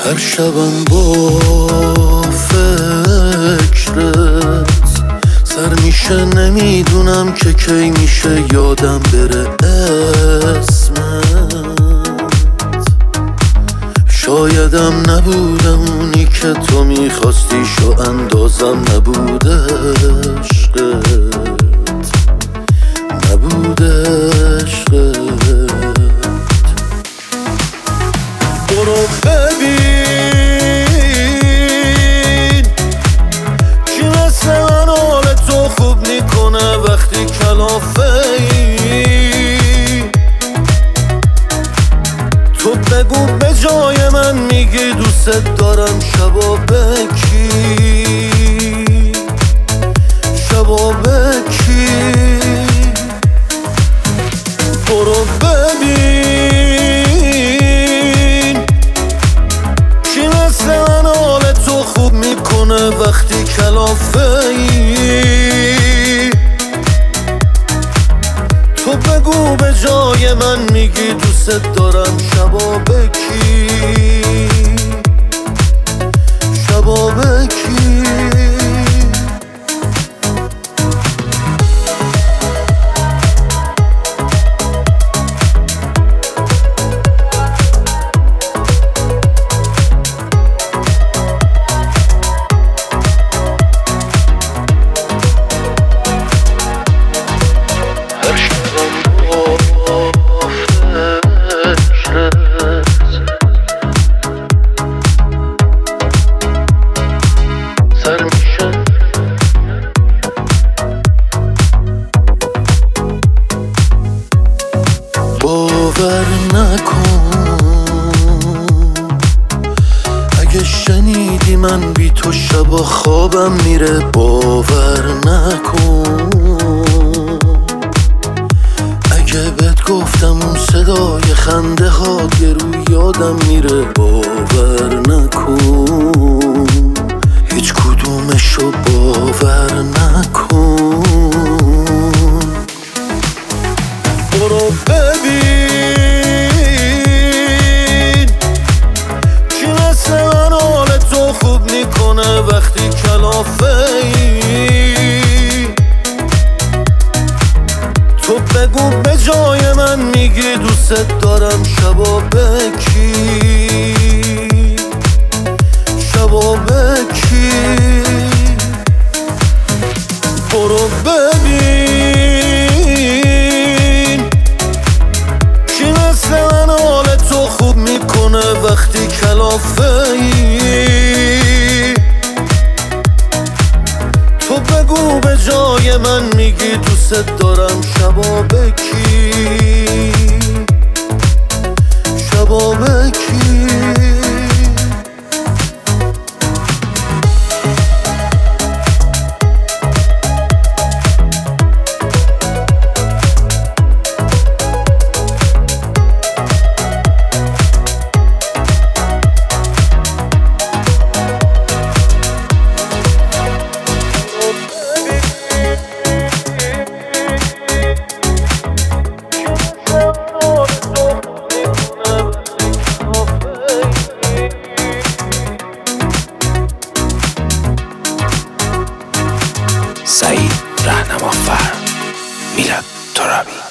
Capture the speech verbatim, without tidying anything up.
هر شبم با فکرت سر میشه، نمیدونم که کی میشه یادم بره اسمت. شایدم نبودم اونی که تو میخواستی، شو اندازم نبوده عشقت، نبوده عشقت. برو ببین کی مثل من حال تو خوب میکنه وقتی کلافه ای. تو بگو به جای من میگی دوست دارم شبا بکی، شبا بکی. برو ببین کی مثل من حال تو خوب میکنه وقتی کلافه ای. تو بگو به جای من میگی دوست دارم شبا بکی، شبا بکی. باور نکن اگه شنیدی من بی تو شبا خوابم میره. باور نکن اگه بهت گفتم اون صدای خنده ها یه رو یادم میره. باور نکن هیچ کدومشو باور نکن. برو ببین کی مثل من حال تو خوب میکنه وقتی کلافه ای. تو بگو به جای من میگی دوست دارم شبا بکی، شبا بکی. برو ببین کی مثل من حال تو خوب میکنه وقتی کلافه ای. تو بگو به جای من میگی دوست دارم شبا بکی، شبا بکی. سعید رهنمافر، میلاد ترابی.